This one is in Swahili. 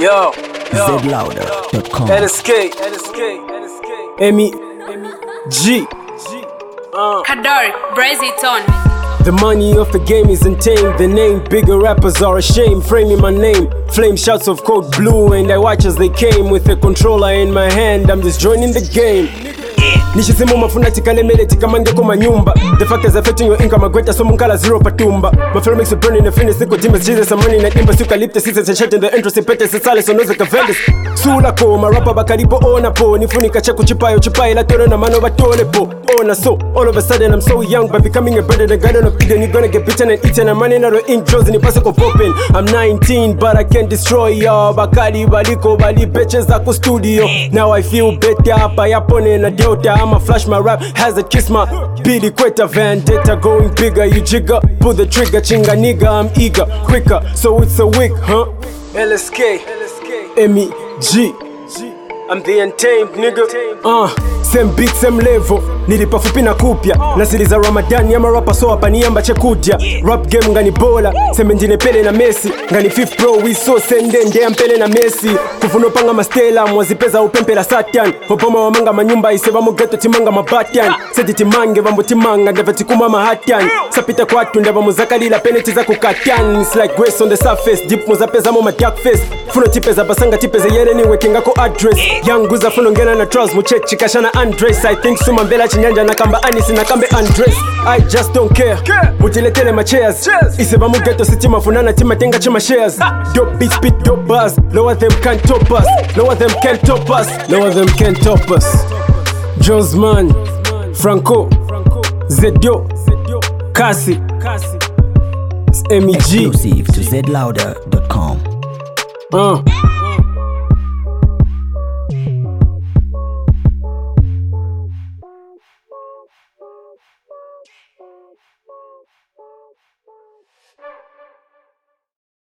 zlouder.com. LSK, MEG. Kadari, Braziton. The money of the game isn't tame. The name, bigger rappers are ashamed. Framing my name, flame shouts of code blue, and I watch as they came. With a controller in my hand, I'm just joining the game. Nishisimo mafuna tikalemele tikamange kuma nyumba. The fact is affecting your income, magweta so munkala zero patumba. My film makes you burn in the finish, niko demons, Jesus some money na imba. Suka lip the seasons and shut in the interest, pete se sale so noze ka vendis. Sula ko, marapa bakalipo ona po. Nifunika cheku chipayo chipayo, la toro na mano batole po. Ona so, all of a sudden I'm so young, but becoming a brother, the garden of Eden. You're gonna get beaten and eaten, I'm running out of ink draws and ipasa ko popping. I'm 19, but I can't destroy y'all. Bakali baliko bali bitches ako studio. Now I feel better, payapone na delta. I'ma flash my rap, has a kiss my Billy Quetta vendetta, going bigger, you jigger. Pull the trigger, chinga nigga, I'm eager, quicker, so it's a wick, huh? LSK, MEG, I'm the untamed nigga. Same beat, same level. Nilipa fupi na kupya. Nasili za Ramadan ya marapa so hapa niamba chekudya. Rap game ngani bola, seme njine pele na Messi. Ngani 5th pro we so sende nde mpele na Messi. Kufuno panga mastela, mwazipeza upempe la Satan. Hopoma wa manga manyumba iseba mugeto timanga mabatian. Seti timange vambu timanga ndeva tikuma mahatian. Sapita kwa atu ndeva muzakali la peneti za kukatian. It's like grace on the surface, deep muzapeza mo dark face. Funo tipeza basanga tipeze yere niwe kengako address. Young guza funo ngena na trust muchechi kashana undress. I think suma mbela chinyanja na kamba anisi na kambe undress. I just don't care, mutiletele ma chairs. Iseba mugeto sitima funana tima tenga chima shares. Dope beats, beat dope bars. Lower them can't top us, lower them can't top us, lower them can't top us. Jonesman, Franco, Zedio, Kasi, MEG. Exclusive to zlouder.com.